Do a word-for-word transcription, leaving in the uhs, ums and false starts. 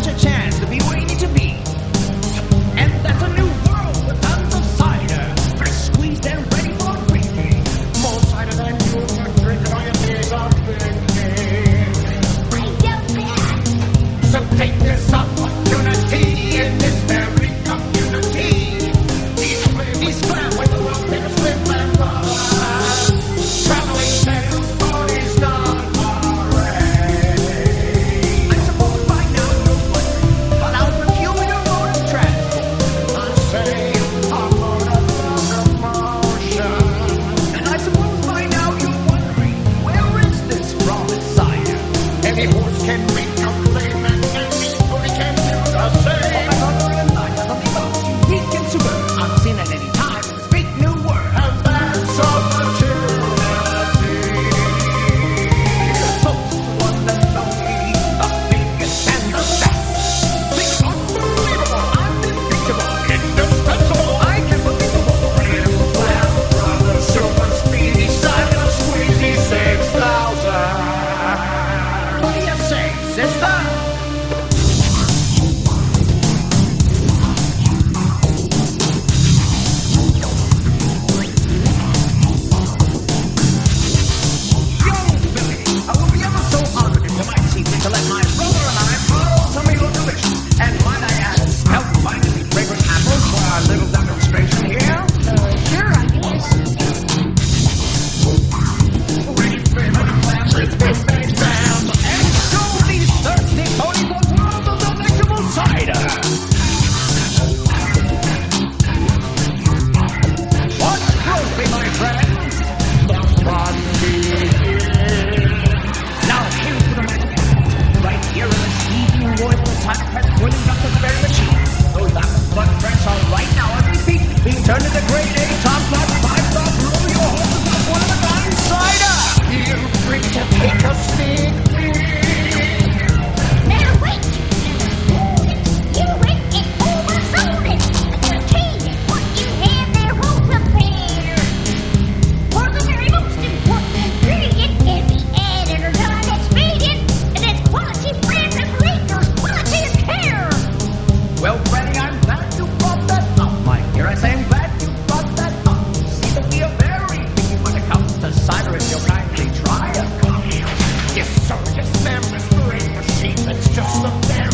such a chance to be where you need to be. And that's a new world with tons of cider. Fresh squeezed and ready for drinking. More cider than you ever drink on your days of drinking. I doubt that. So take this opportunity in this very community. These these glad with the world they slip and fall. Traveling sales parties done already. I suppose by now you're wondering about our peculiar mode of transport. I say our mode of locomotion. And I suppose by now you're wondering, where is this promised cider? Any horse can make a claim and anybody can do the same. Oh, my mother and I are the most unique and superb, unseen at any time in this big new world. And that's opportunity. Most one and only, the biggest and the best. The unbelievable, undefeatable, indispensable, unbelievable, real Flam Brothers, super speedy, cider squeezy six thousand. What do you say, sister? Young Billy, I will be ever so honored if you might see fit to let my brother and I borrow some of your delicious and, might I add, health-mindedly fragrant apples for our little demonstration here. Uh, sure, I guess. Ready, favorite classes, big bang bam, and show these thirsty ponies the world of delectable cider. Watch closely, my friends. The fun begins. Now, here's the magic. Right here in the steaming wood, the cider press boiling up to the very machine. Those apples blood press are right now on repeat, being turned into grade A, top class, five star, blow your horses up one of a kind cider. Feel free to take a sneak peek. Now wait! You went and oversold it! I guarantee that what you have there won't compare! For the very most important ingredient can be added or non-expedient, and that's quality brand regulators, quality of care! Well, Freddy, I'm glad you brought that up, my dear. I say I'm glad you brought that up. See that we are very picky when it comes to cider, if you'll kindly try a cup. Yes, sir, yes, ma'am, Mister Machine, that's just the very